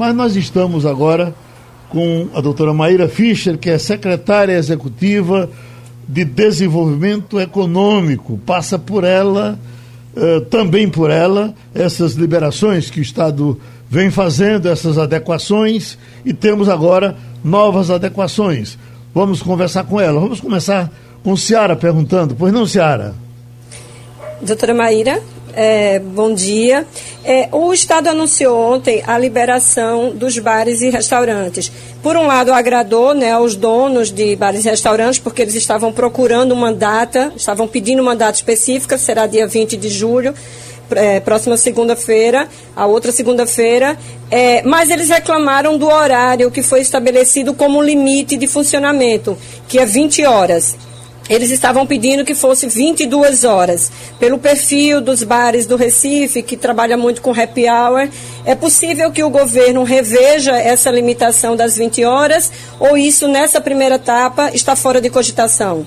Mas nós estamos agora com a doutora Maíra Fischer, que é secretária executiva de Desenvolvimento Econômico. Passa por ela, também por ela, essas liberações que o Estado vem fazendo, essas adequações, e temos agora novas adequações. Vamos conversar com ela. Vamos começar com Ciara perguntando. Pois não, Ciara? Doutora Maíra, bom dia. O Estado anunciou ontem a liberação dos bares e restaurantes. Por um lado, agradou, aos donos de bares e restaurantes, porque eles estavam procurando uma data, estavam pedindo uma data específica, será dia 20 de julho, próxima segunda-feira, a outra segunda-feira, mas eles reclamaram do horário que foi estabelecido como limite de funcionamento, que é 20 horas. Eles estavam pedindo que fosse 22 horas. Pelo perfil dos bares do Recife, que trabalha muito com happy hour, é possível que o governo reveja essa limitação das 20 horas, ou isso, nessa primeira etapa, está fora de cogitação?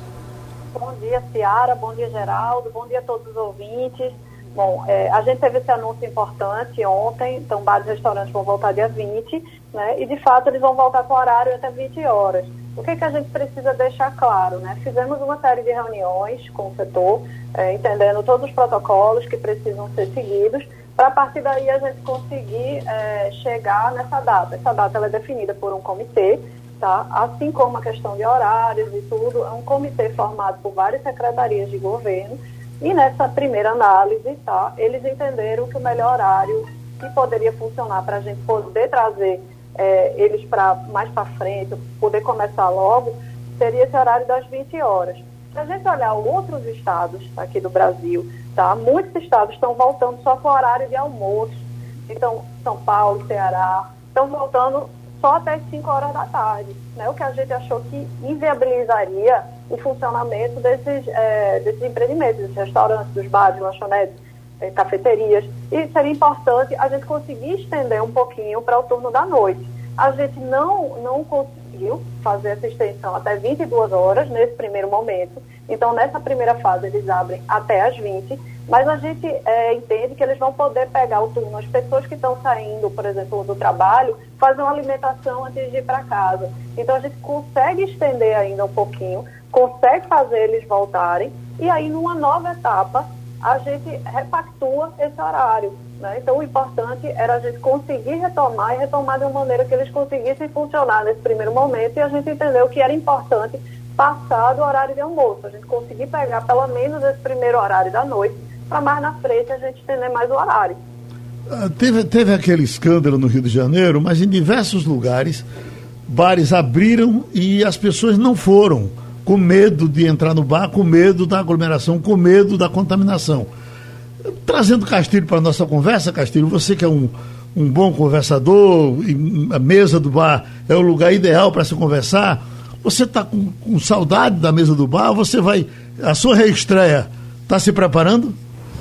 Bom dia, Ciara. Bom dia, Geraldo. Bom dia a todos os ouvintes. Bom, a gente teve esse anúncio importante ontem, então bares e restaurantes vão voltar dia 20, e de fato eles vão voltar com horário até 20 horas. O que a gente precisa deixar claro, Fizemos uma série de reuniões com o setor, entendendo todos os protocolos que precisam ser seguidos, para a partir daí a gente conseguir chegar nessa data. Essa data ela é definida por um comitê, tá? Assim como a questão de horários e tudo, é um comitê formado por várias secretarias de governo, e nessa primeira análise, tá, eles entenderam que o melhor horário que poderia funcionar para a gente poder trazer eles mais para frente, poder começar logo, seria esse horário das 20 horas. Se a gente olhar outros estados aqui do Brasil, tá, muitos estados estão voltando só com horário de almoço. Então, São Paulo, Ceará, estão voltando só até as 5 horas da tarde, o que a gente achou que inviabilizaria o funcionamento desses empreendimentos, desses restaurantes, dos bares, lanchonetes, cafeterias, e seria importante a gente conseguir estender um pouquinho para o turno da noite. A gente não conseguiu fazer essa extensão até 22 horas nesse primeiro momento, então nessa primeira fase eles abrem até as 20, mas a gente entende que eles vão poder pegar o turno, as pessoas que estão saindo, por exemplo, do trabalho, fazer uma alimentação antes de ir para casa. Então a gente consegue estender ainda um pouquinho, consegue fazer eles voltarem, e aí numa nova etapa a gente repactua esse horário, Então o importante era a gente conseguir retomar e retomar de uma maneira que eles conseguissem funcionar nesse primeiro momento, e a gente entendeu que era importante passar do horário de almoço, a gente conseguir pegar pelo menos esse primeiro horário da noite, para mais na frente a gente estender mais o horário. Teve aquele escândalo no Rio de Janeiro, mas em diversos lugares bares abriram e as pessoas não foram, com medo de entrar no bar, com medo da aglomeração, com medo da contaminação. Trazendo Castilho para a nossa conversa, Castilho, você que é um bom conversador, e a mesa do bar é o lugar ideal para se conversar, você está com saudade da mesa do bar? Você a sua reestreia, está se preparando?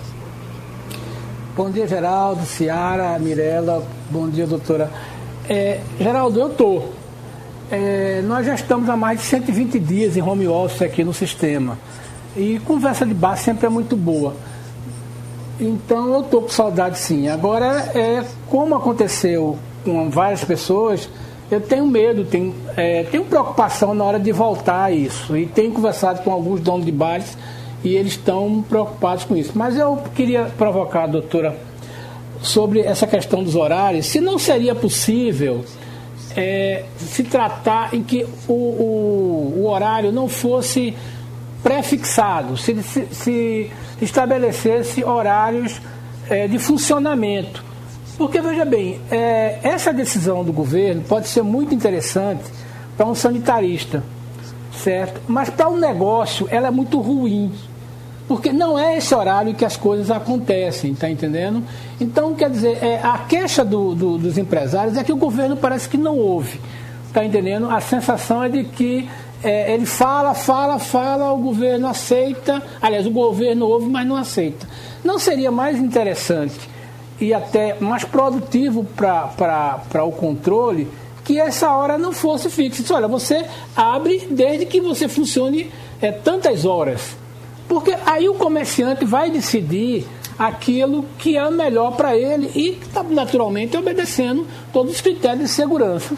Bom dia, Geraldo, Ciara, Mirela, bom dia, doutora. Geraldo, eu estou. Nós já estamos há mais de 120 dias em home office aqui no sistema. E conversa de bar sempre é muito boa. Então eu estou com saudade, sim. Agora, como aconteceu com várias pessoas, eu tenho medo, tenho preocupação na hora de voltar a isso. E tenho conversado com alguns donos de bares e eles estão preocupados com isso. Mas eu queria provocar a doutora sobre essa questão dos horários. Se não seria possível se tratar em que o horário não fosse pré-fixado, se estabelecesse horários de funcionamento. Porque, veja bem, essa decisão do governo pode ser muito interessante para um sanitarista, certo? Mas para um negócio ela é muito ruim, porque não é esse horário que as coisas acontecem, está entendendo? Então, quer dizer, a queixa dos empresários é que o governo parece que não ouve, está entendendo? A sensação é de que ele fala, o governo aceita, aliás, o governo ouve, mas não aceita. Não seria mais interessante e até mais produtivo para o controle que essa hora não fosse fixa? Diz, olha, você abre desde que você funcione tantas horas. Porque aí o comerciante vai decidir aquilo que é melhor para ele e, naturalmente, obedecendo todos os critérios de segurança.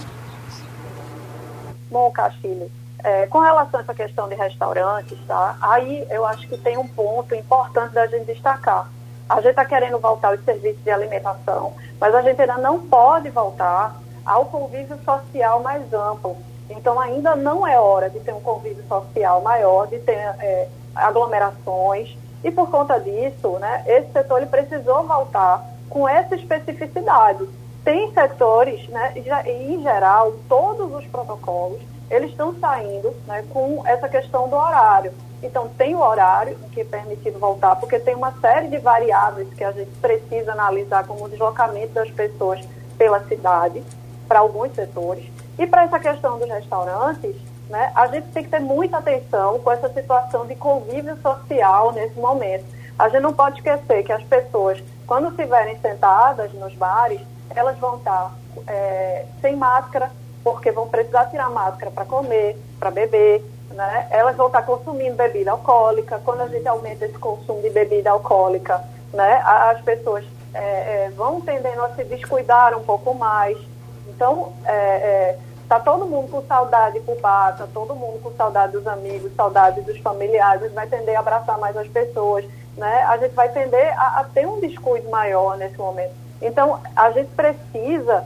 Bom, Castilho, com relação a essa questão de restaurantes, tá? Aí eu acho que tem um ponto importante da gente destacar. A gente está querendo voltar aos serviços de alimentação, mas a gente ainda não pode voltar ao convívio social mais amplo. Então, ainda não é hora de ter um convívio social maior, de ter aglomerações. E, por conta disso, né, esse setor ele precisou voltar com essa especificidade. Tem setores, né, e, em geral, todos os protocolos, eles estão saindo, né, com essa questão do horário. Então, tem o horário que é permitido voltar, porque tem uma série de variáveis que a gente precisa analisar, como o deslocamento das pessoas pela cidade, para alguns setores. E para essa questão dos restaurantes, né, a gente tem que ter muita atenção com essa situação de convívio social nesse momento. A gente não pode esquecer que as pessoas, quando estiverem sentadas nos bares, elas vão estar sem máscara, porque vão precisar tirar máscara para comer, para beber, né? Elas vão estar consumindo bebida alcoólica. Quando a gente aumenta esse consumo de bebida alcoólica, né, as pessoas vão tendendo a se descuidar um pouco mais. Então, está todo mundo com saudade por bar, está todo mundo com saudade dos amigos, saudade dos familiares, a gente vai tender a abraçar mais as pessoas, né? A gente vai tender a ter um descuido maior nesse momento. Então, a gente precisa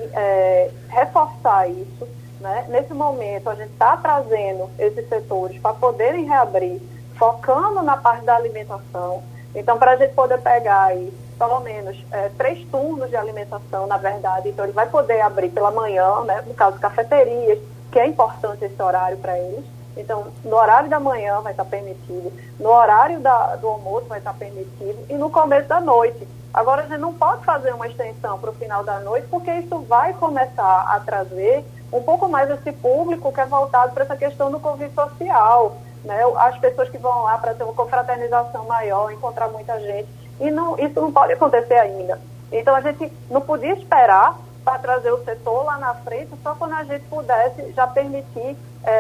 reforçar isso, né? Nesse momento, a gente está trazendo esses setores para poderem reabrir, focando na parte da alimentação. Então, para a gente poder pegar aí, pelo menos 3 turnos de alimentação, na verdade. Então, ele vai poder abrir pela manhã, né? No caso, cafeterias, que é importante esse horário para eles. Então, no horário da manhã vai estar permitido, no horário do almoço vai estar permitido e no começo da noite. Agora, a gente não pode fazer uma extensão para o final da noite, porque isso vai começar a trazer um pouco mais esse público que é voltado para essa questão do convívio social, né? As pessoas que vão lá para ter uma confraternização maior, encontrar muita gente. E isso não pode acontecer ainda. Então, a gente não podia esperar para trazer o setor lá na frente, só quando a gente pudesse já permitir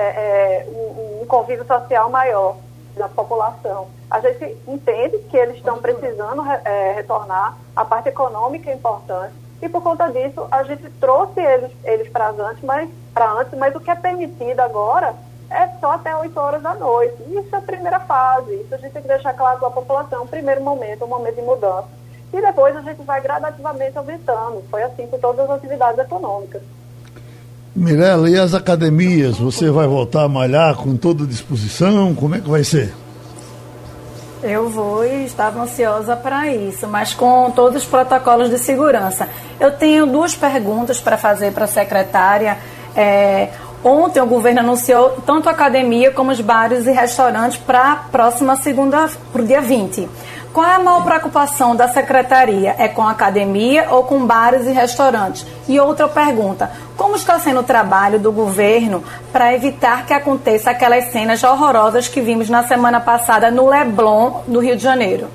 um convívio social maior da população. A gente entende que eles estão precisando retornar, a parte econômica é importante, e por conta disso a gente trouxe eles para antes, mas o que é permitido agora é só até 8 horas da noite. Isso é a primeira fase, isso a gente tem que deixar claro para a população, um primeiro momento, um momento de mudança. E depois a gente vai gradativamente aumentando. Foi assim com todas as atividades econômicas. Mirela, e as academias? Você vai voltar a malhar com toda disposição? Como é que vai ser? Eu vou e estava ansiosa para isso, mas com todos os protocolos de segurança. Eu tenho 2 perguntas para fazer para a secretária. Ontem o governo anunciou tanto a academia como os bares e restaurantes para a próxima segunda, para o dia 20. Qual é a maior preocupação da secretaria? É com a academia ou com bares e restaurantes? E outra pergunta, como está sendo o trabalho do governo para evitar que aconteça aquelas cenas horrorosas que vimos na semana passada no Leblon, no Rio de Janeiro?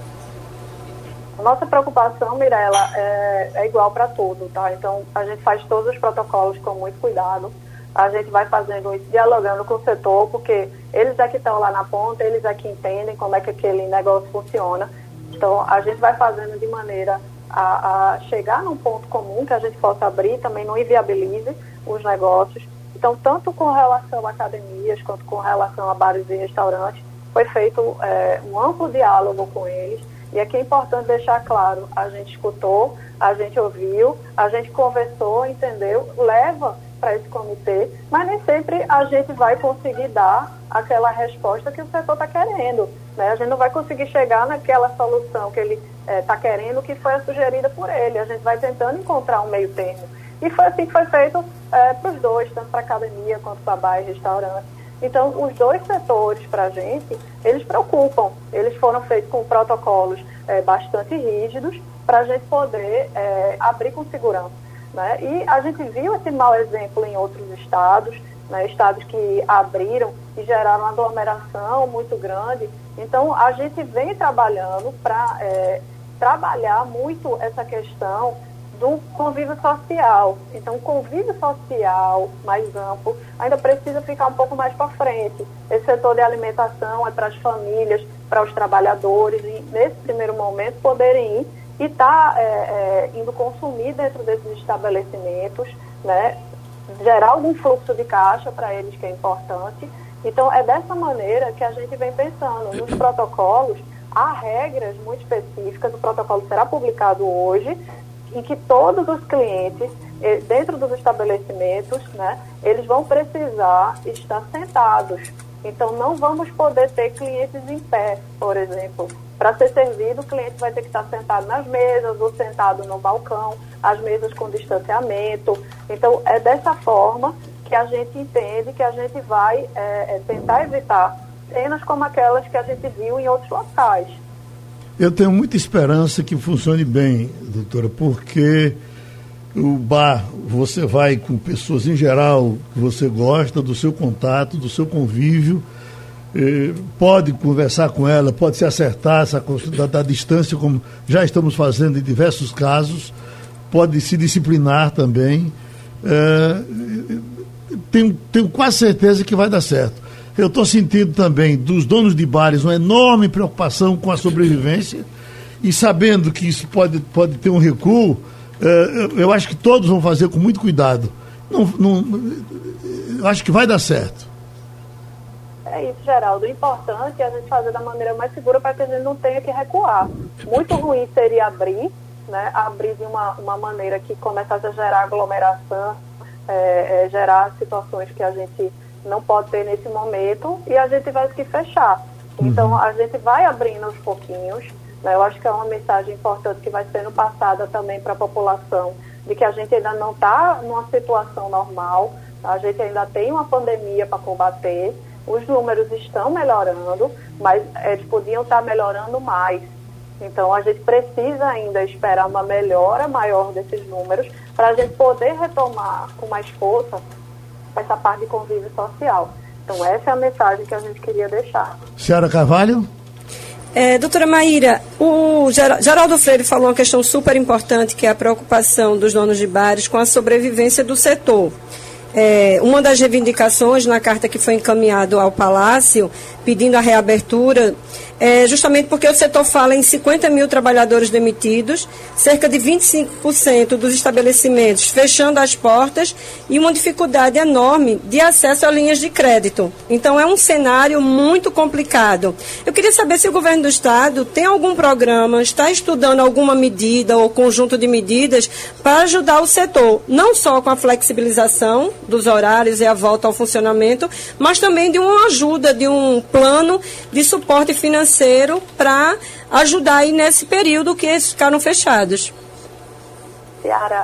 Nossa preocupação, Mirela, é igual para tudo, tá? Então, a gente faz todos os protocolos com muito cuidado. A gente vai fazendo isso, dialogando com o setor, porque eles é que estão lá na ponta, eles é que entendem como é que aquele negócio funciona. Então, a gente vai fazendo de maneira a chegar num ponto comum que a gente possa abrir, também não inviabilize os negócios. Então, tanto com relação a academias, quanto com relação a bares e restaurantes, foi feito um amplo diálogo com eles. E aqui é importante deixar claro, a gente escutou, a gente ouviu, a gente conversou, entendeu, leva para esse comitê, mas nem sempre a gente vai conseguir dar aquela resposta que o setor está querendo, né? A gente não vai conseguir chegar naquela solução que ele está querendo, que foi sugerida por ele. A gente vai tentando encontrar um meio termo. E foi assim que foi feito para os dois, tanto para a academia quanto para bar e restaurante. Então, os 2 setores, para a gente, eles preocupam. Eles foram feitos com protocolos bastante rígidos para a gente poder abrir com segurança, né? E a gente viu esse mau exemplo em outros estados, né? Estados que abriram e geraram uma aglomeração muito grande. Então, a gente vem trabalhando para trabalhar muito essa questão do convívio social. Então, o convívio social mais amplo ainda precisa ficar um pouco mais para frente. Esse setor de alimentação é para as famílias para os trabalhadores, e nesse primeiro momento, poderem ir e estar indo consumir dentro desses estabelecimentos, né? Gerar algum fluxo de caixa para eles, que é importante. Então, é dessa maneira que a gente vem pensando. Nos protocolos, há regras muito específicas, o protocolo será publicado hoje, em que todos os clientes, dentro dos estabelecimentos, né, eles vão precisar estar sentados. Então, não vamos poder ter clientes em pé, por exemplo. Para ser servido, o cliente vai ter que estar sentado nas mesas ou sentado no balcão, as mesas com distanciamento. Então, é dessa forma que a gente entende que a gente vai tentar evitar cenas como aquelas que a gente viu em outros locais. Eu tenho muita esperança que funcione bem, doutora, porque o bar, você vai com pessoas em geral que você gosta, do seu contato, do seu convívio, pode conversar com ela, pode se acertar da distância, como já estamos fazendo em diversos casos, pode se disciplinar também. Tenho quase certeza que vai dar certo. Eu estou sentindo também dos donos de bares uma enorme preocupação com a sobrevivência, e sabendo que isso pode ter um recuo, eu acho que todos vão fazer com muito cuidado. Eu acho que vai dar certo. É isso, Geraldo. O importante é a gente fazer da maneira mais segura para que a gente não tenha que recuar. Muito ruim seria abrir, né? Abrir de uma maneira que começasse a gerar aglomeração, gerar situações que a gente não pode ter nesse momento, e a gente vai que fechar. Então, a gente vai abrindo aos pouquinhos, né? Eu acho que é uma mensagem importante que vai sendo passada também para a população, de que a gente ainda não está numa situação normal, a gente ainda tem uma pandemia para combater. Os números estão melhorando, mas eles podiam estar melhorando mais. Então, a gente precisa ainda esperar uma melhora maior desses números para a gente poder retomar com mais força essa parte de convívio social. Então, essa é a mensagem que a gente queria deixar. Senhora Carvalho? Doutora Maíra, o Geraldo Freire falou uma questão super importante, que é a preocupação dos donos de bares com a sobrevivência do setor. Uma das reivindicações na carta que foi encaminhada ao Palácio, pedindo a reabertura, justamente porque o setor fala em 50 mil trabalhadores demitidos, cerca de 25% dos estabelecimentos fechando as portas e uma dificuldade enorme de acesso a linhas de crédito. Então, é um cenário muito complicado. Eu queria saber se o governo do Estado tem algum programa, está estudando alguma medida ou conjunto de medidas para ajudar o setor, não só com a flexibilização dos horários e a volta ao funcionamento, mas também de uma ajuda, de um plano de suporte financeiro para ajudar aí nesse período que eles ficaram fechados. Ciara,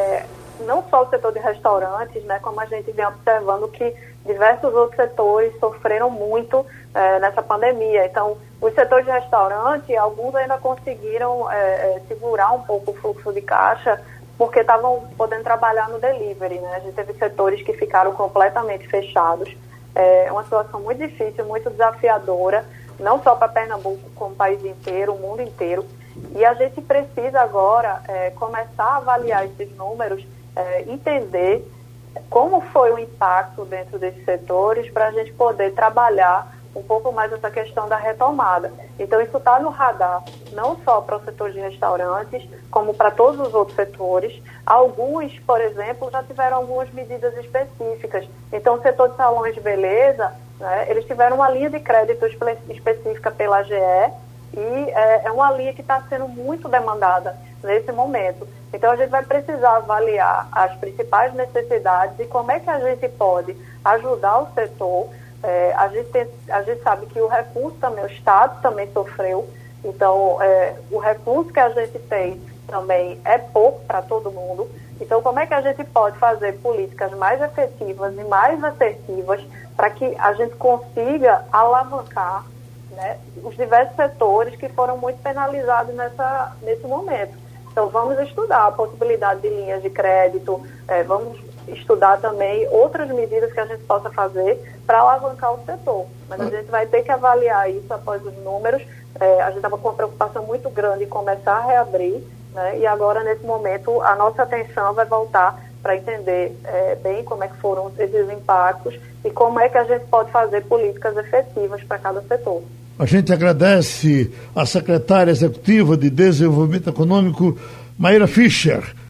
não só o setor de restaurantes, né, como a gente vem observando que diversos outros setores sofreram muito nessa pandemia. Então, os setores de restaurante, alguns ainda conseguiram segurar um pouco o fluxo de caixa, porque estavam podendo trabalhar no delivery, né? A gente teve setores que ficaram completamente fechados. É uma situação muito difícil, muito desafiadora, não só para Pernambuco, como o país inteiro, o mundo inteiro. E a gente precisa agora começar a avaliar esses números, entender como foi o impacto dentro desses setores, para a gente poder trabalhar um pouco mais essa questão da retomada. Então, isso está no radar, não só para o setor de restaurantes, como para todos os outros setores. Alguns, por exemplo, já tiveram algumas medidas específicas. Então, o setor de salões de beleza, né, eles tiveram uma linha de crédito específica pela AGE, e é uma linha que está sendo muito demandada nesse momento. Então, a gente vai precisar avaliar as principais necessidades e como é que a gente pode ajudar o setor. A gente sabe que o recurso também, o Estado também sofreu, então o recurso que a gente tem também é pouco para todo mundo. Então, como é que a gente pode fazer políticas mais efetivas e mais assertivas para que a gente consiga alavancar, né, os diversos setores que foram muito penalizados nesse momento. Então, vamos estudar a possibilidade de linhas de crédito, vamos estudar também outras medidas que a gente possa fazer para alavancar o setor. Mas a gente vai ter que avaliar isso após os números. A gente estava com uma preocupação muito grande em começar a reabrir, né? E agora, nesse momento, a nossa atenção vai voltar para entender bem como é que foram esses impactos e como é que a gente pode fazer políticas efetivas para cada setor. A gente agradece à secretária executiva de Desenvolvimento Econômico, Maíra Fischer.